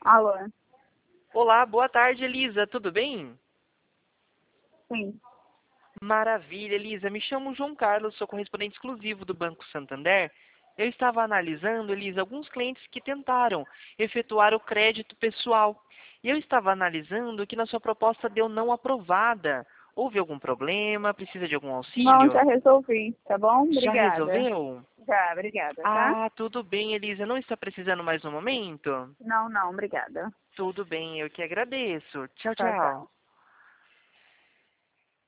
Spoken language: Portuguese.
Alô? Olá, boa tarde, Elisa. Tudo bem? Sim. Maravilha, Elisa. Me chamo João Carlos, sou correspondente exclusivo do Banco Santander. Eu estava analisando, Elisa, alguns clientes que tentaram efetuar o crédito pessoal. E eu estava analisando que na sua proposta deu não aprovada. Houve algum problema? Precisa de algum Não, auxílio? já resolvi, tá bom? Já Obrigada. resolveu? Já, obrigada, tá? Ah, tudo bem, Elisa. Não está precisando mais no momento? Não, obrigada. Tudo bem, eu que agradeço. Tchau, Tchau, tchau. tchau.